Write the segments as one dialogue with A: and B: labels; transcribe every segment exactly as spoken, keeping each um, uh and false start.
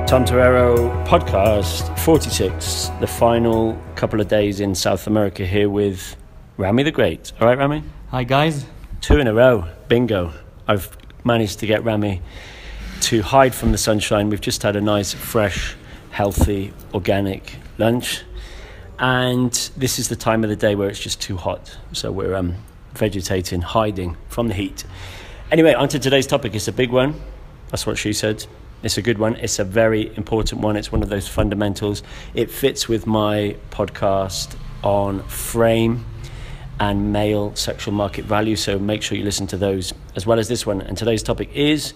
A: Tom Torero podcast forty-six, the final couple of days in South America here with Rami the Great. All right, Rami?
B: Hi, guys.
A: Two in a row. Bingo. I've managed to get Rami to hide from the sunshine. We've just had a nice, fresh, healthy, organic lunch. And this is the time of the day where it's just too hot. So we're um, vegetating, hiding from the heat. Anyway, on to today's topic. It's a big one. That's what she said. It's a good one. It's a very important one. It's one of those fundamentals. It fits with my podcast on frame and male sexual market value. So make sure you listen to those as well as this one. And today's topic is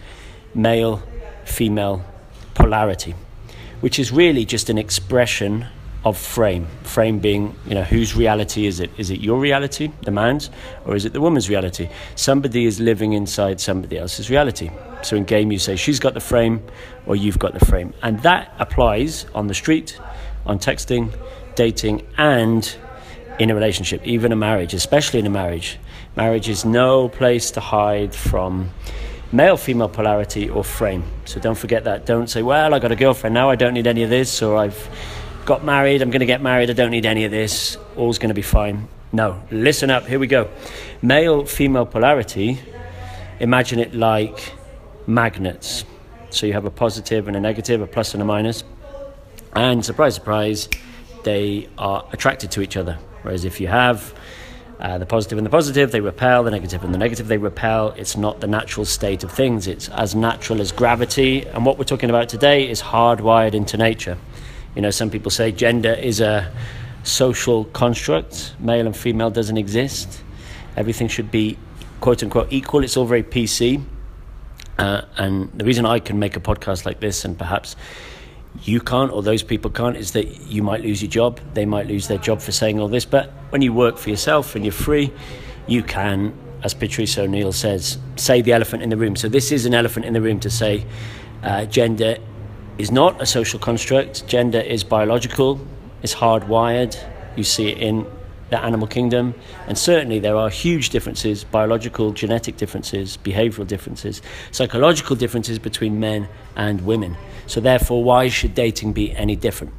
A: male-female polarity, which is really just an expression of frame. Frame being, you know, whose reality is it? Is it your reality, the man's, or is it the woman's reality? Somebody is living inside somebody else's reality. So in game you say she's got the frame or you've got the frame. And that applies on the street, on texting, dating, and in a relationship, even a marriage, especially in a marriage. Marriage is no place to hide from male-female polarity or frame. So don't forget that. Don't say, well, I got a girlfriend now, I don't need any of this, or I've got married, I'm going to get married, I don't need any of this, all's going to be fine. No, listen up, here we go. Male-female polarity, imagine it like magnets. So you have a positive and a negative, a plus and a minus, and surprise, surprise, they are attracted to each other. Whereas if you have uh, the positive and the positive, they repel, the negative and the negative, they repel. It's not the natural state of things. It's as natural as gravity. And what we're talking about today is hardwired into nature. You know, some people say gender is a social construct. Male and female doesn't exist. Everything should be, quote unquote, equal. It's all very P C. Uh, and the reason I can make a podcast like this and perhaps you can't, or those people can't, is that you might lose your job. They might lose their job for saying all this. But when you work for yourself and you're free, you can, as Patrice O'Neill says, say the elephant in the room. So this is an elephant in the room to say uh, gender is not a social construct. Gender is biological, it's hardwired. You see it in the animal kingdom. And certainly there are huge differences, biological, genetic differences, behavioral differences, psychological differences between men and women. So therefore, why should dating be any different?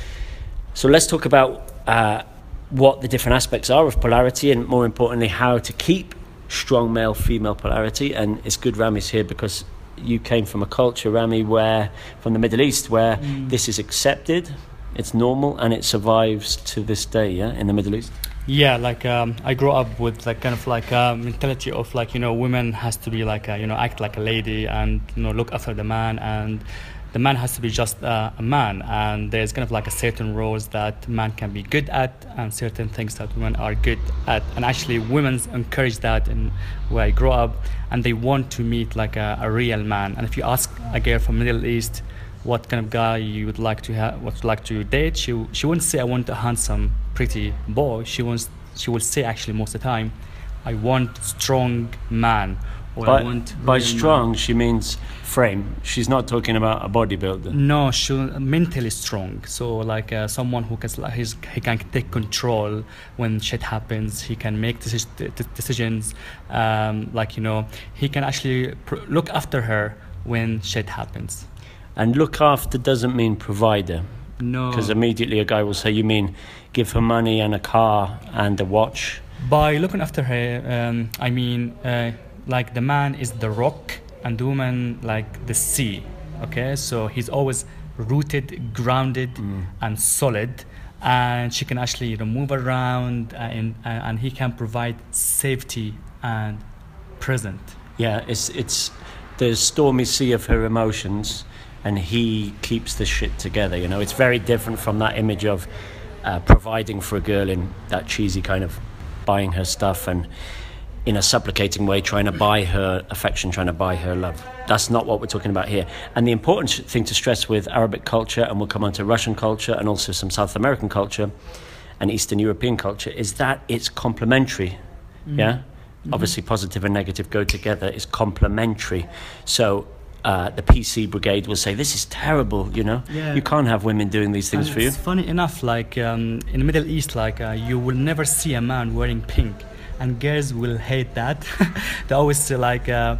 A: So let's talk about uh, what the different aspects are of polarity, and more importantly, how to keep strong male-female polarity. And it's good Rami's here because you came from a culture, Rami, where, from the Middle East, where mm. this is accepted, it's normal, and it survives to this day, yeah, in the Middle East.
B: Yeah, like um, I grew up with like kind of like a mentality of like, you know, women has to be like a, you know, act like a lady and, you know, look after the man, and the man has to be just uh, a man, and there's kind of like a certain roles that man can be good at and certain things that women are good at. And actually women encourage that in where I grew up, and they want to meet like a, a real man. And if you ask a girl from Middle East what kind of guy you would like to have, what would like to date, she she wouldn't say I want a handsome, pretty boy. She wants she will say actually most of the time, I want strong man. Or
A: by
B: I want
A: by strong, man. She means frame. She's not talking about a bodybuilder.
B: No, she mentally strong. So like uh, someone who can like, he's, he can take control when shit happens. He can make deci- decisions. Um, like you know, he can actually pr- look after her when shit happens.
A: And look after doesn't mean provider.
B: No.
A: Because immediately a guy will say, you mean give her money and a car and a watch?
B: By looking after her, um, I mean, uh, like the man is the rock and the woman like the sea, okay? So he's always rooted, grounded, mm. and solid. And she can actually, you know, move around and, and he can provide safety and present.
A: Yeah, it's, it's the stormy sea of her emotions, and he keeps the shit together, you know. It's very different from that image of uh, providing for a girl in that cheesy kind of buying her stuff and in a supplicating way trying to buy her affection, trying to buy her love. That's not what we're talking about here. And the important thing to stress with Arabic culture, and we'll come on to Russian culture and also some South American culture and Eastern European culture, is that it's complementary, mm. yeah? Mm-hmm. Obviously positive and negative go together, it's complementary. So Uh, the P C brigade will say, this is terrible, you know, yeah. You can't have women doing these things
B: and
A: for
B: it's
A: you.
B: Funny enough, like um, in the Middle East, like uh, you will never see a man wearing pink, and girls will hate that. They always say like uh,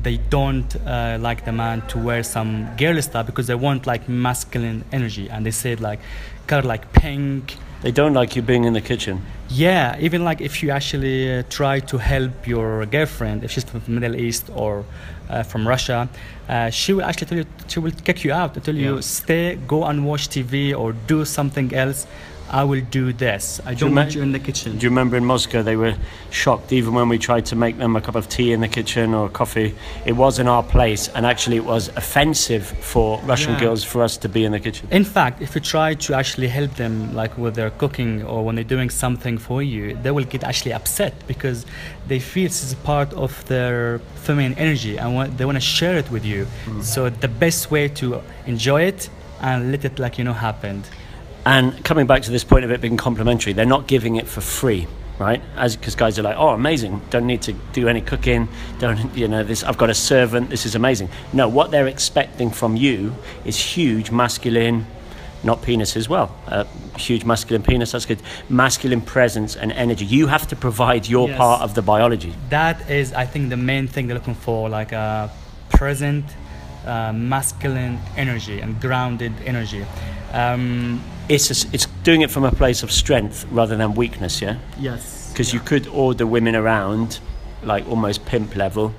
B: they don't uh, like the man to wear some girly stuff because they want like masculine energy, and they said like color like pink.
A: They don't like you being in the kitchen.
B: Yeah, even like if you actually uh, try to help your girlfriend, if she's from the Middle East or uh, from Russia, uh, she will actually tell you, she will kick you out, tell you,
A: Yeah.
B: stay, go and watch T V or do something else. I will do this. I
A: Do you
B: don't want
A: ma-
B: you in the kitchen.
A: Do you remember in Moscow they were shocked even when we tried to make them a cup of tea in the kitchen or coffee? It wasn't our place, and actually it was offensive for Russian
B: Yeah.
A: girls for us to be in the kitchen.
B: In fact, if you try to actually help them like with their cooking or when they're doing something for you, they will get actually upset because they feel this is part of their feminine energy and want, they want to share it with you.
A: Mm.
B: So the best way to enjoy it and let it like, you know, happen.
A: And coming back to this point of it being complimentary, they're not giving it for free, right? As because guys are like, oh, amazing, don't need to do any cooking, don't, you know, this, I've got a servant, this is amazing. No, what they're expecting from you is huge masculine, not penis as well, uh, huge masculine penis, that's good, masculine presence and energy. You have to provide your
B: Yes.
A: part of the biology.
B: That is, I think, the main thing they're looking for, like a present uh, masculine energy and grounded energy. Um,
A: It's, a, it's doing it from a place of strength rather than weakness, yeah?
B: yes.
A: Because you could order women around, like almost pimp level,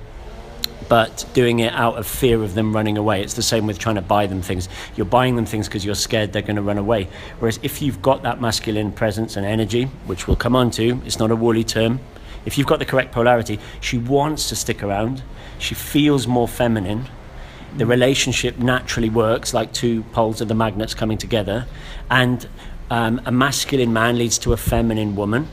A: but doing it out of fear of them running away. It's the same with trying to buy them things. You're buying them things because you're scared they're going to run away. Whereas if you've got that masculine presence and energy, which we'll come on to, it's not a woolly term. If you've got the correct polarity, she wants to stick around. She feels more feminine. The relationship naturally works like two poles of the magnets coming together, and um, a masculine man leads to a feminine woman.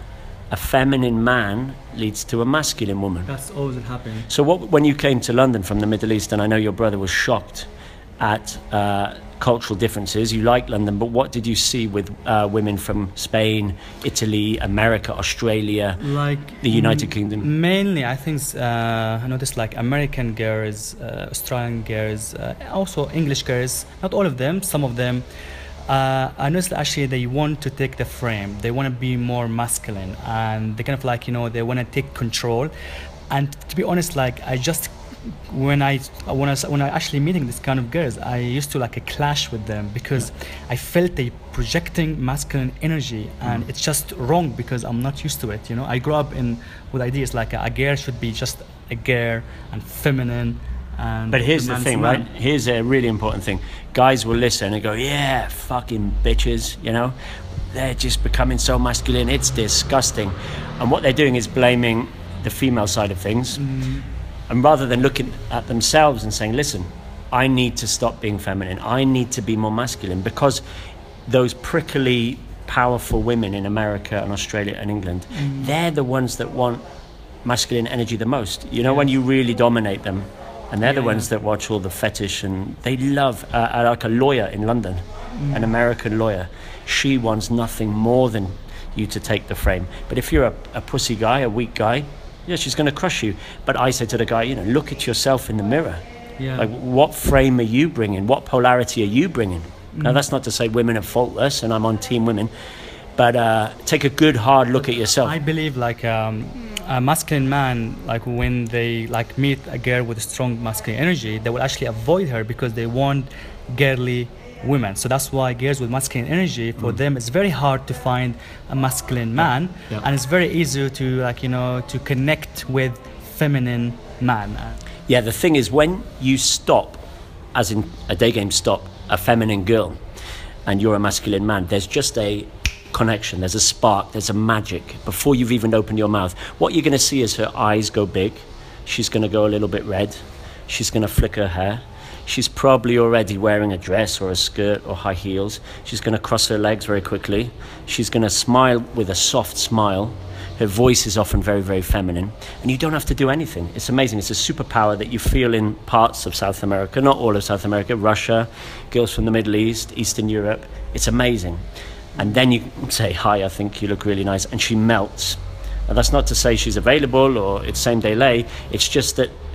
A: A feminine man leads to a masculine woman.
B: That's always happening.
A: So what, when you came to London from the Middle East, and I know your brother was shocked at uh, cultural differences, you like London, but what did you see with uh, women from Spain, Italy, America, Australia,
B: Like
A: the United Kingdom?
B: Mainly, I think uh, I noticed like American girls, uh, Australian girls, uh, also English girls. Not all of them, some of them. Uh, I noticed actually they want to take the frame. They want to be more masculine, and they kind of like, you know, they want to take control. And to be honest, like I just when I when I when I actually meeting this kind of girls, I used to like a clash with them because I felt they projecting masculine energy, and mm. it's just wrong because I'm not used to it. You know, I grew up in with ideas like a, a girl should be just a girl and feminine. And
A: but here's
B: the,
A: the thing,
B: man.
A: right? Here's a really important thing. Guys will listen and go, yeah, fucking bitches, you know? They're just becoming so masculine, it's disgusting. And what they're doing is blaming the female side of things. Mm. And rather than looking at themselves and saying, listen, I need to stop being feminine. I need to be more masculine, because those prickly, powerful women in America and Australia and England, mm. they're the ones that want masculine energy the most. You know, yeah. when you really dominate them. And they're yeah, the ones yeah. that watch all the fetish, and they love, uh, like a lawyer in London, mm. an American lawyer. She wants nothing more than you to take the frame. But if you're a, a pussy guy, a weak guy, yeah, she's going to crush you. But I say to the guy, you know, look at yourself in the mirror. Yeah. Like, what frame are you bringing? What polarity are you bringing? Mm. Now, that's not to say women are faultless, and I'm on team women. But uh, take a good, hard look at yourself.
B: I believe, like, um, a masculine man, like when they like meet a girl with a strong masculine energy, they will actually avoid her because they want girly women. So that's why girls with masculine energy, for mm. them, it's very hard to find a masculine man, yeah. Yeah. and it's very easy to like you know to connect with feminine man.
A: Yeah, the thing is, when you stop, as in a day game stop, a feminine girl, and you're a masculine man, there's just a connection, there's a spark, there's a magic before you've even opened your mouth. What you're going to see is her eyes go big, she's going to go a little bit red, she's going to flick her hair, she's probably already wearing a dress or a skirt or high heels, she's going to cross her legs very quickly, she's going to smile with a soft smile, her voice is often very, very feminine, and you don't have to do anything. It's amazing. It's a superpower that you feel in parts of South America, not all of South America, Russia, girls from the Middle East, Eastern Europe. It's amazing. And then you say, hi, I think you look really nice. And she melts. And that's not to say she's available or it's same day lay. It's just that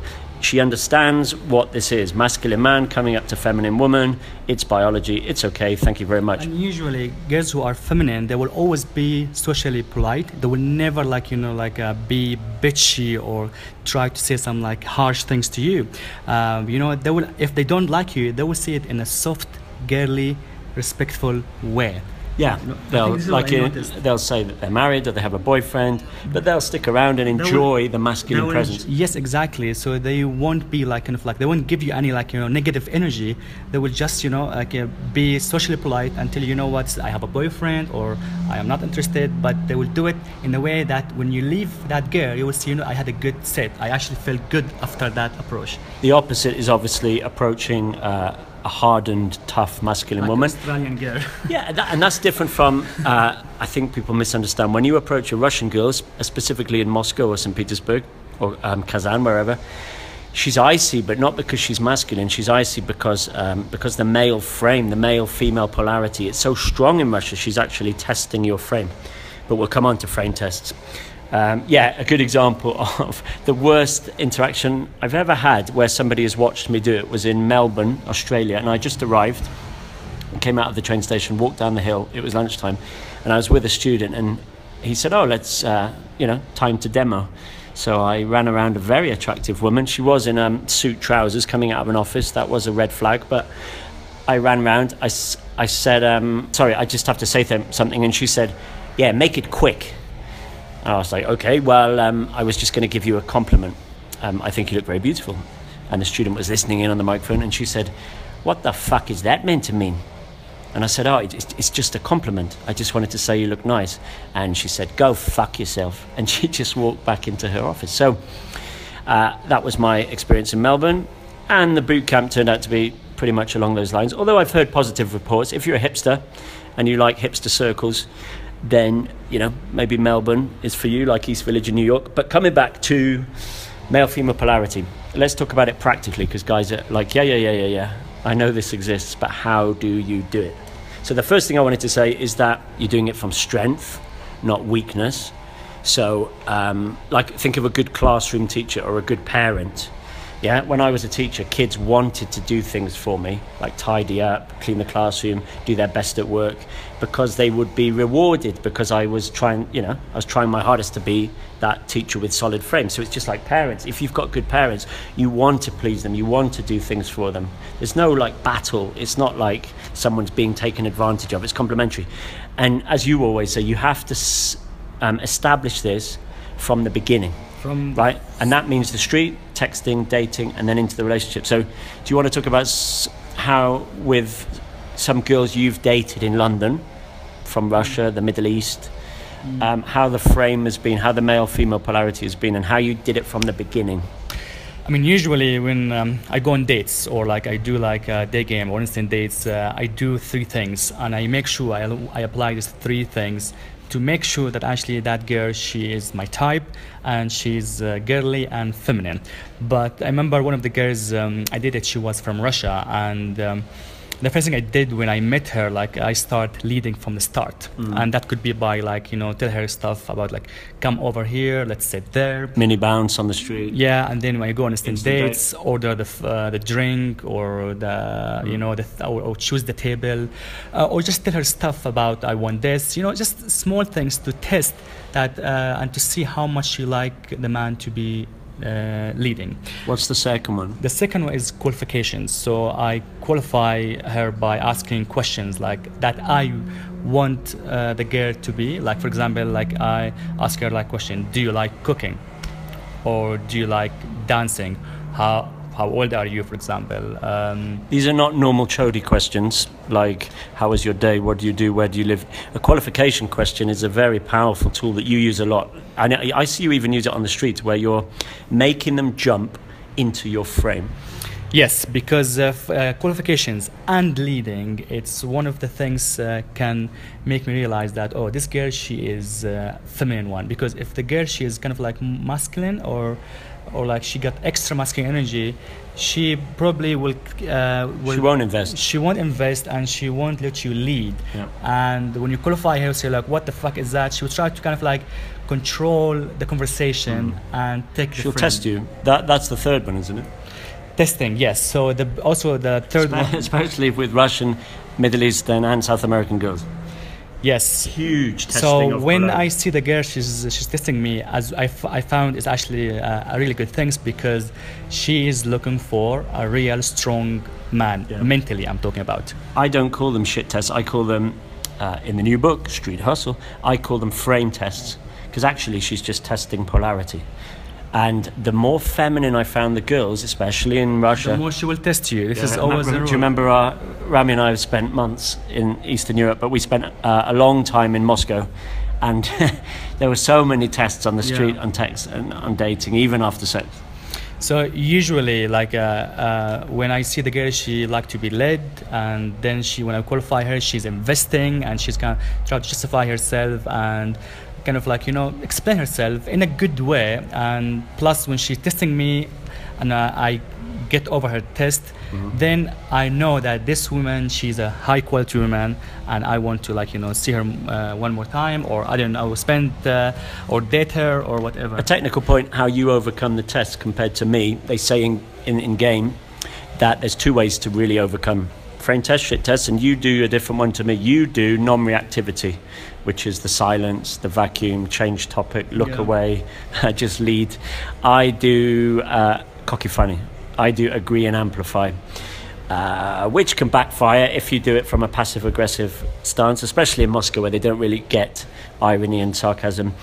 A: she understands what this is. Masculine man coming up to feminine woman. It's biology. It's okay. Thank you very much.
B: And usually girls who are feminine, they will always be socially polite. They will never like, you know, like uh, be bitchy or try to say some like harsh things to you. Um, you know, they will, if they don't like you, they will say it in a soft, girly, respectful way.
A: Yeah,
B: You know, I
A: they'll
B: think this is
A: like
B: what I
A: uh,
B: noticed.
A: they'll say that they're married or they have a boyfriend, but they'll stick around and
B: They will-
A: enjoy the masculine
B: They will-
A: presence.
B: Yes, exactly. So they won't be like kind of like they won't give you any like you know negative energy. They will just you know like uh, be socially polite until you know what I have a boyfriend or I am not interested. But they will do it in a way that when you leave that girl, you will see you know I had a good set. I actually felt good after that approach.
A: The opposite is obviously approaching uh, a hardened, tough masculine
B: Like
A: woman.
B: Australian girl.
A: Yeah, that, and that's different from, uh, I think people misunderstand. When you approach a Russian girl, s- specifically in Moscow or Saint Petersburg or um, Kazan, wherever, she's icy, but not because she's masculine. She's icy because um, because the male frame, the male-female polarity, it's so strong in Russia, she's actually testing your frame. But we'll come on to frame tests. Um, yeah, a good example of the worst interaction I've ever had where somebody has watched me do it was in Melbourne, Australia, and I just arrived, came out of the train station, walked down the hill, it was lunchtime, and I was with a student, and he said, oh, let's, uh, you know, time to demo. So I ran around a very attractive woman. She was in um, suit trousers coming out of an office. That was a red flag, but I ran around, I, s- I said, um, sorry, I just have to say them something, and she said, yeah, make it quick. And I was like, okay, well, um, I was just going to give you a compliment. Um, I think you look very beautiful. And the student was listening in on the microphone, and she said, what the fuck is that meant to mean? And I said, oh, it's, it's just a compliment. I just wanted to say you look nice. And she said, go fuck yourself. And she just walked back into her office. So uh, that was my experience in Melbourne. And the boot camp turned out to be pretty much along those lines. Although I've heard positive reports. If you're a hipster and you like hipster circles, then, you know, maybe Melbourne is for you, like East Village in New York. But coming back to male-female polarity, let's talk about it practically, because guys are like, yeah, yeah, yeah, yeah, yeah, I know this exists, but how do you do it? So the first thing I wanted to say is that you're doing it from strength, not weakness. So, um, like, think of a good classroom teacher or a good parent. Yeah, when I was a teacher, kids wanted to do things for me, like tidy up, clean the classroom, do their best at work, because they would be rewarded, because I was trying, you know, I was trying my hardest to be that teacher with solid frame. So it's just like parents. If you've got good parents, you want to please them, you want to do things for them. There's no like battle. It's not like someone's being taken advantage of. It's complementary. And as you always say, you have to s- um, establish this from the beginning.
B: From
A: Right, and that means the street, texting, dating, and then into the relationship. So do you want to talk about s- how with some girls you've dated in London from Russia, the Middle East, um, how the frame has been, how the male-female polarity has been, and how you did it from the beginning?
B: I mean, usually when um, I go on dates or like I do like a day game or instant dates, uh, I do three things, and I make sure I, I apply these three things to make sure that actually that girl, she is my type and she's uh, girly and feminine. But I remember one of the girls um, I dated, she was from Russia, and um, the first thing I did when I met her, like I start leading from the start.
A: Mm.
B: And that could be by like, you know, tell her stuff about like, come over here, let's sit there.
A: Mini bounce on the street.
B: Yeah, and then when I go on instant
A: Instant
B: dates, order the f- uh, the drink or the you know the th- or, or choose the table, uh, or just tell her stuff about I want this. You know, just small things to test that uh, and to see how much she like the man to be uh, leading.
A: What's the second one?
B: The second one is qualifications. So I qualify her by asking questions like that I want uh, the girl to be. Like for example, like I ask her like question: do you like cooking? Or do you like dancing? How how old are you, for example? Um,
A: These are not normal chody questions, like how was your day, what do you do, where do you live? A qualification question is a very powerful tool that you use a lot. And I I see you even use it on the street, where you're making them jump into your frame.
B: yes, because of uh, qualifications and leading, it's one of the things uh, can make me realize that, oh, this girl, she is uh, feminine one. Because if the girl, she is kind of like masculine or or like she got extra masculine energy, she probably will, uh, will
A: she won't invest.
B: She won't invest, and she won't let you lead.
A: Yeah.
B: And when you qualify her, say like, what the fuck is that? She will try to kind of like control the conversation mm. and take.
A: She'll
B: the
A: test you. That that's the third one, isn't it?
B: Testing, yes. So the also the third
A: Espe-
B: one,
A: especially with Russian, Middle Eastern, and South American girls.
B: Yes,
A: huge testing.
B: So
A: of
B: when
A: polarity.
B: I see the girl, she's she's testing me, as I, f- I found is actually uh, a really good thing, because she is looking for a real strong man, yeah. mentally. I'm talking about.
A: I don't call them shit tests. I call them uh, in the new book, Street Hustle. I call them frame tests, because actually she's just testing polarity. And the more feminine I found the girls, especially in Russia,
B: the more she will test you. This
A: yeah,
B: is always.
A: Do you remember uh, Rami and I have spent months in Eastern Europe, but we spent uh, a long time in Moscow, and there were so many tests on the street, yeah. on text, and on dating, even after sex.
B: So usually, like uh, uh, when I see the girl, she like to be led, and then she, when I qualify her, she's investing, and she's gonna try to justify herself and kind of like, you know, explain herself in a good way. And plus, when she's testing me and uh, I get over her test, mm-hmm. then I know that this woman, she's a high quality woman, and I want to, like, you know, see her uh, one more time, or I don't know, spend uh, or date her or whatever.
A: A technical point, how you overcome the test compared to me. They say in, in, in game that there's two ways to really overcome frame test, shit test, and you do a different one to me. You do non-reactivity, which is the silence, the vacuum, change topic, look yeah. away, just lead. I do uh, cocky funny. I do agree and amplify, uh, which can backfire if you do it from a passive-aggressive stance, especially in Moscow, where they don't really get irony and sarcasm.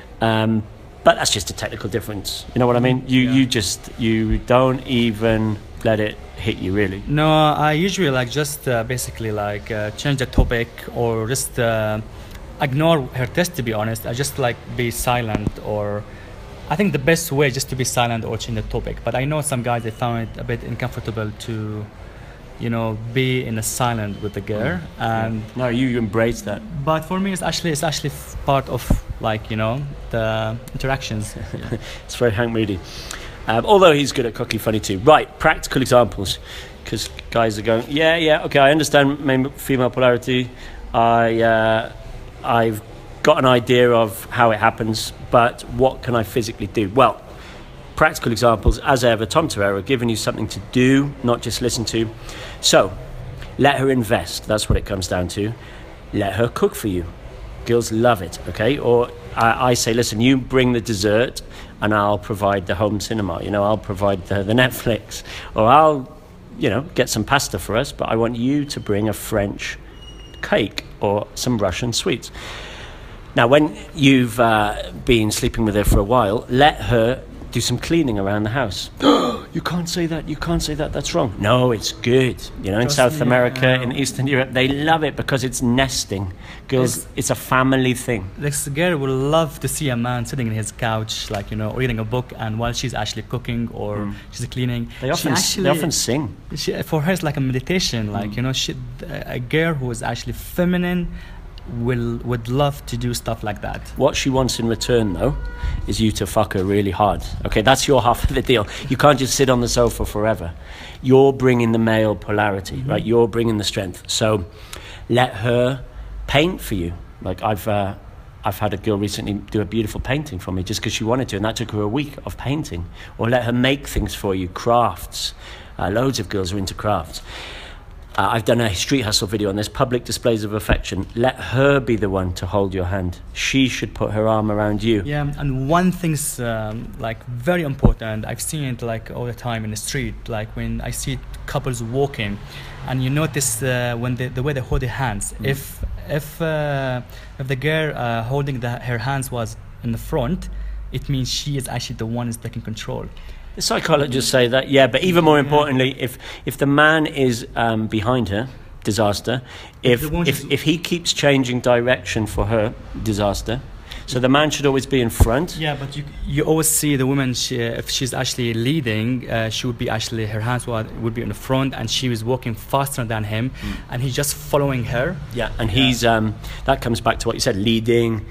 A: Um, but that's just a technical difference. You know what I mean? You yeah. you just you don't even let it hit you, really.
B: No, I usually like just uh, basically like uh, change the topic, or just uh, ignore her test, to be honest. I just like be silent, or I think the best way just to be silent or change the topic. But I know some guys, they found it a bit uncomfortable to, you know, be in a silent with the girl. Mm. And
A: no, you embrace that.
B: But for me, it's actually it's actually part of, like, you know, the interactions. Yeah.
A: It's very Hank Moody. Um, although he's good at cocky funny too. Right, practical examples, because guys are going, yeah, yeah, okay, I understand male, female polarity. I, uh, I've got an idea of how it happens, but what can I physically do? Well, practical examples, as ever, Tom Torero, giving you something to do, not just listen to. So, let her invest. That's what it comes down to. Let her cook for you. Girls love it, okay? Or I, I say, listen, you bring the dessert, and I'll provide the home cinema. You know, I'll provide the, the Netflix, or I'll, you know, get some pasta for us, but I want you to bring a French cake or some Russian sweets. Now, when you've uh, been sleeping with her for a while, let her do some cleaning around the house. You can't say that, you can't say that, that's wrong. No, it's good. You know, in South me, America, uh, in Eastern Europe, they love it because it's nesting. Girls, it's, it's a family thing.
B: This girl will love to see a man sitting in his couch, like, you know, reading a book, and while she's actually cooking or mm. she's cleaning.
A: They often, actually, they often sing.
B: She, for her, it's like a meditation. Like, mm. you know, she, a girl who is actually feminine will would love to do stuff like that.
A: What she wants in return, though, is you to fuck her really hard. Okay, that's your half of the deal. You can't just sit on the sofa forever. You're bringing the male polarity, mm-hmm. right? You're bringing the strength. So let her paint for you. Like I've uh, I've had a girl recently do a beautiful painting for me just because she wanted to, and that took her a week of painting. Or let her make things for you, crafts. Uh, loads of girls are into crafts. Uh, I've done a Street Hustle video on this, public displays of affection. Let her be the one to hold your hand. She should put her arm around you.
B: Yeah, and one thing's um, like very important. I've seen it like all the time in the street, like when I see couples walking, and you notice uh, when they, the way they hold their hands. Mm. If if uh, if the girl uh, holding the, her hands was in the front, it means she is actually the one who's taking control.
A: The psychologists say that, yeah, but even more importantly, if if the man is um, behind her, disaster. If if, if he keeps changing direction for her, disaster. So the man should always be in front.
B: Yeah, but you you always see the woman, she, if she's actually leading, uh, she would be actually, her hands would, would be in the front, and she was walking faster than him, mm. and he's just following her.
A: Yeah, and yeah. he's, um, that comes back to what you said, leading,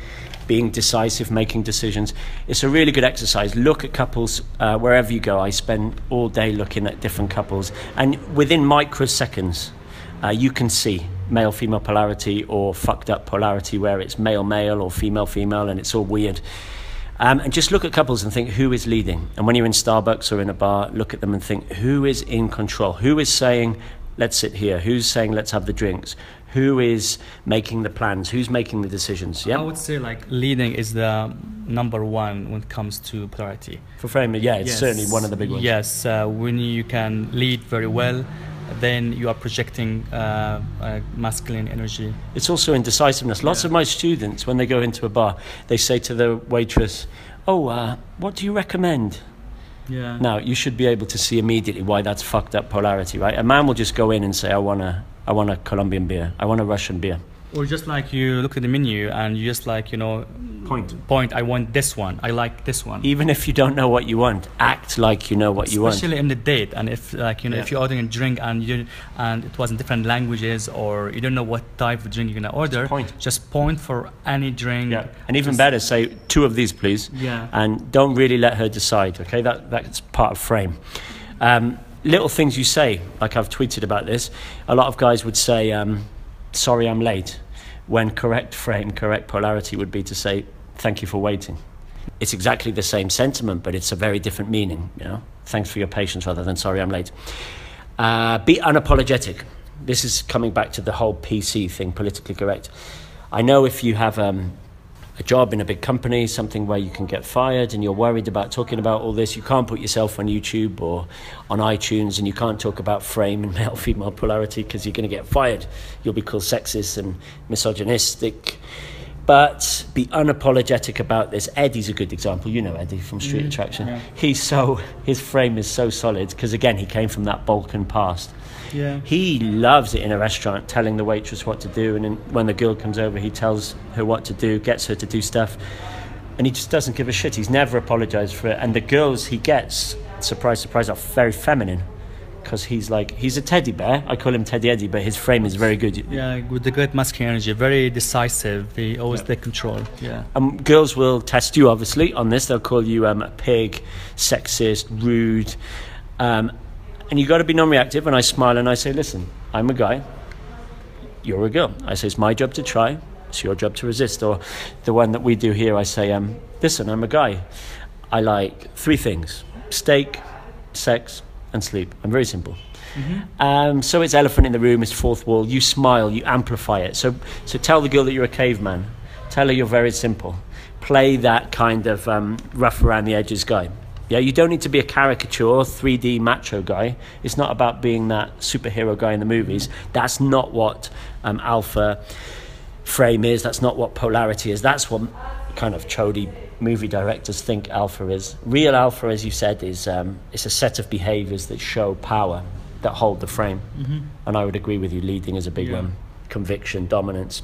A: being decisive, making decisions. It's a really good exercise. Look at couples uh, wherever you go. I spend all day looking at different couples, and within microseconds, uh, you can see male-female polarity or fucked up polarity where it's male-male or female-female and it's all weird. Um, and just look at couples and think, who is leading? And when you're in Starbucks or in a bar, look at them and think, who is in control? Who is saying, let's sit here? Who's saying, let's have the drinks? Who is making the plans? Who's making the decisions? Yeah,
B: I would say like leading is the number one when it comes to polarity.
A: For framing, yeah, it's
B: Yes.
A: certainly one of the big ones.
B: Yes, uh, when you can lead very well, then you are projecting uh, uh, masculine energy.
A: It's also indecisiveness. Lots
B: Yeah.
A: of my students, when they go into a bar, they say to the waitress, oh, uh, what do you recommend?
B: Yeah.
A: Now, you should be able to see immediately why that's fucked up polarity, right? A man will just go in and say, I want a, I want a Colombian beer. I want a Russian beer.
B: Or just like you look at the menu and you just like, you know,
A: Point.
B: point, I want this one, I like this one.
A: Even if you don't know what you want, act like you know what you want.
B: Especially in the date, and if like you know
A: Yeah.
B: if you're ordering a drink and you and it was in different languages or you don't know what type of drink you're gonna order,
A: Just point.
B: just point for any drink.
A: Yeah. And even
B: Just-
A: better, say two of these, please.
B: Yeah.
A: And don't really let her decide, okay? That That's part of frame. Um, little things you say, like I've tweeted about this. A lot of guys would say, um, sorry I'm late, when correct frame, correct polarity would be to say, thank you for waiting. It's exactly the same sentiment, but it's a very different meaning, you know? Thanks for your patience rather than sorry I'm late. Uh, be unapologetic. This is coming back to the whole P C thing, politically correct. I know if you have um, a job in a big company, something where you can get fired and you're worried about talking about all this, you can't put yourself on YouTube or on iTunes and you can't talk about frame and male-female polarity because you're going to get fired. You'll be called sexist and misogynistic. But be unapologetic about this. Eddie's a good example. You know Eddie from Street
B: Mm,
A: Attraction.
B: yeah.
A: He's so, his frame is so solid because, again, he came from that Balkan past.
B: Yeah.
A: He loves it in a restaurant, telling the waitress what to do, and then when the girl comes over, he tells her what to do, gets her to do stuff, and he just doesn't give a shit. He's never apologized for it. And the girls he gets, surprise, surprise, are very feminine, because he's like, he's a teddy bear. I call him Teddy Eddie, but his frame is very good.
B: Yeah, with the great masculine energy, very decisive. He always take control. Yeah.
A: Um, girls will test you, obviously, on this. They'll call you um, a pig, sexist, rude. Um, and you got to be non-reactive. And I smile and I say, listen, I'm a guy. You're a girl. I say, it's my job to try. It's your job to resist. Or the one that we do here, I say, um, listen, I'm a guy. I like three things: steak, sex, and sleep. I'm very simple. Mm-hmm. Um, so it's elephant in the room, it's fourth wall. You smile, you amplify it. So, so tell the girl that you're a caveman. Tell her you're very simple. Play that kind of um, rough around the edges guy. Yeah, you don't need to be a caricature, three D macho guy. It's not about being that superhero guy in the movies. That's not what um, alpha frame is. That's not what polarity is. That's what kind of chody movie directors think alpha is. Real alpha, as you said, is um, it's a set of behaviors that show power, that hold the frame. Mm-hmm. And I would agree with you, leading is a big
B: Yeah.
A: one. Conviction, dominance.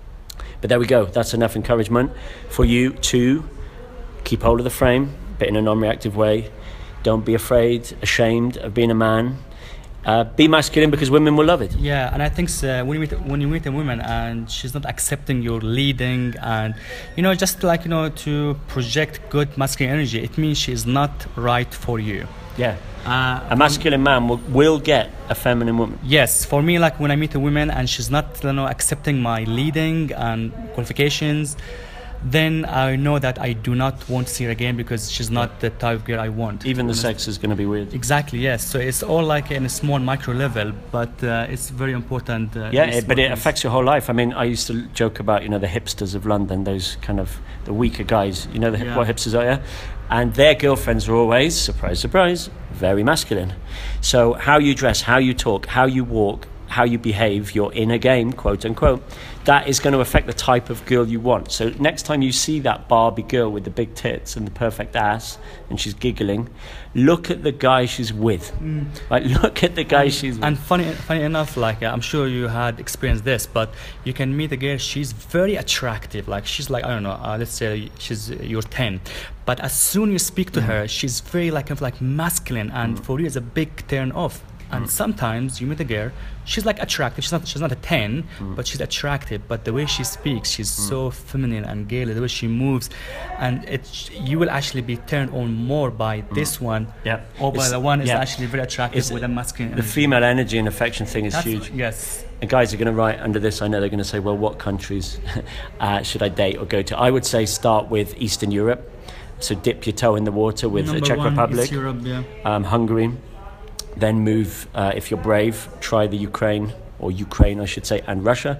A: But there we go. That's enough encouragement for you to keep hold of the frame, but in a non-reactive way. Don't be afraid, ashamed of being a man. Uh, be masculine, because women will love it.
B: Yeah, and I think uh, when you meet when you meet a woman and she's not accepting your leading, and you know, just like you know, to project good masculine energy, it means she is not right for you.
A: Yeah.
B: Uh,
A: A masculine man will, will get a feminine woman.
B: Yes, for me, like when I meet a woman and she's not, you know, accepting my leading and qualifications, then I know that I do not want to see her again because she's not the type of girl I want.
A: Even the sex is going to be weird.
B: Exactly, yes. So it's all like in a small micro level, but uh, it's very important. Uh,
A: Yeah,
B: these
A: it, but it
B: small
A: affects your whole life. I mean, I used to joke about, you know, the hipsters of London, those kind of the weaker guys. You know the,
B: Yeah.
A: what hipsters are, yeah? And their girlfriends are always, surprise, surprise, very masculine. So how you dress, how you talk, how you walk, how you behave, your inner game, quote unquote, that is going to affect the type of girl you want. So next time you see that Barbie girl with the big tits and the perfect ass and she's giggling, look at the guy she's with. Mm. Like, look at the guy she's with.
B: And funny, funny enough, like uh, I'm sure you had experienced this, but you can meet a girl, she's very attractive. Like she's like, I don't know, uh, let's say she's uh, you're ten. But as soon you speak to mm. her, she's very like, kind of like masculine, and mm. for you it's a big turn off. And sometimes you meet a girl, she's like attractive. She's not she's not a ten,
A: Mm.
B: but she's attractive. But the way she speaks, she's
A: Mm.
B: so feminine and gay. The way she moves, and it you will actually be turned on more by this one,
A: Yeah.
B: or by
A: It's-
B: the one is
A: yeah.
B: actually very attractive
A: It's-
B: with a masculine.
A: The
B: energy.
A: female energy and affection thing is
B: That's-
A: huge.
B: Yes.
A: And guys are going to write under this, I know they're going to say, well, what countries uh, should I date or go to? I would say start with Eastern Europe. So dip your toe in the water with the
B: Number
A: Czech
B: one
A: Republic,
B: is Europe, yeah.
A: um, Hungary. Then move, uh, if you're brave, try the Ukraine, or Ukraine, I should say, and Russia.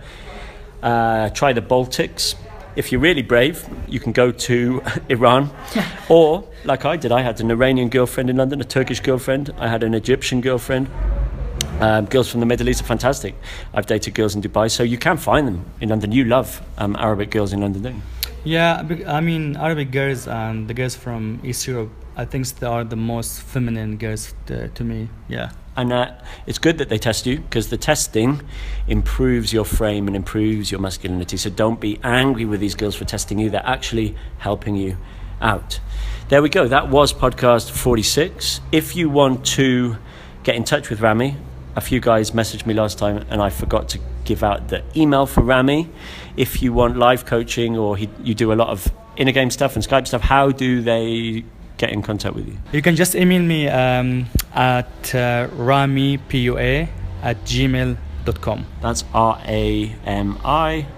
A: Uh, try the Baltics. If you're really brave, you can go to Iran. Or, like I did, I had an Iranian girlfriend in London, a Turkish girlfriend. I had an Egyptian girlfriend. Um, girls from the Middle East are fantastic. I've dated girls in Dubai, so you can find them in London. You love um, Arabic girls in London, don't you?
B: Yeah, bec- I mean Arabic girls and the girls from East Europe, I think they are the most feminine girls to, to me. Yeah.
A: And uh, it's good that they test you, because the testing improves your frame and improves your masculinity. So don't be angry with these girls for testing you. They're actually helping you out. There we go. That was podcast forty-six. If you want to get in touch with Rami, a few guys messaged me last time and I forgot to give out the email for Rami. If you want live coaching, or he, you do a lot of inner game stuff and Skype stuff, how do they get in contact with you?
B: You can just email me um, at uh, ramipua at gmail dot com.
A: That's R A M I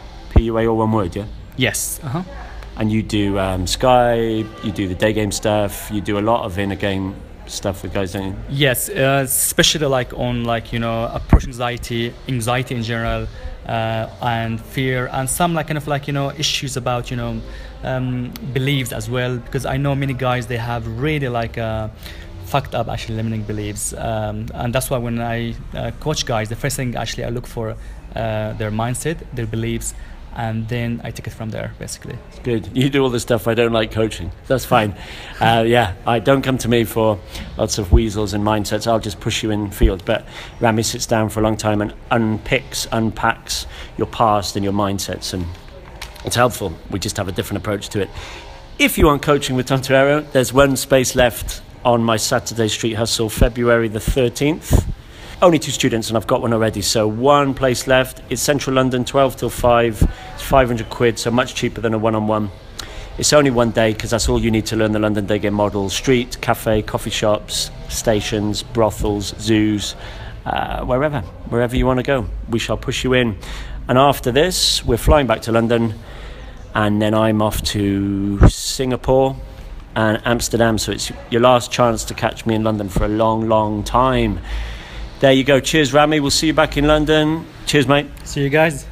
A: P U A, all one word, yeah?
B: Yes. Uh-huh.
A: And you do um, Skype, you do the day game stuff, you do a lot of inner game stuff with guys, don't you?
B: Yes, uh, especially like on like you know approach anxiety, anxiety in general, uh, and fear, and some like kind of like you know issues about you know um, beliefs as well. Because I know many guys, they have really like uh, fucked up actually limiting beliefs, um, and that's why when I uh, coach guys, the first thing actually I look for uh, their mindset, their beliefs, and then I take it from there, basically.
A: Good. You do all the stuff I don't like coaching. That's fine. uh, yeah, I don't come to me for lots of weasels and mindsets. I'll just push you in field. But Rami sits down for a long time and unpicks, unpacks your past and your mindsets, and it's helpful. We just have a different approach to it. If you want coaching with Tom Torero, there's one space left on my Saturday Street Hustle, February the thirteenth. Only two students, and I've got one already, so one place left. It's central London, twelve till five. It's five hundred quid, so much cheaper than a one-on-one. It's only one day, because that's all you need to learn the London day game model. Street, cafe, coffee shops, stations, brothels, zoos, uh, wherever, wherever you want to go. We shall push you in. And after this, we're flying back to London, and then I'm off to Singapore and Amsterdam, so it's your last chance to catch me in London for a long, long time. There you go. Cheers, Rami. We'll see you back in London. Cheers, mate.
B: See you guys.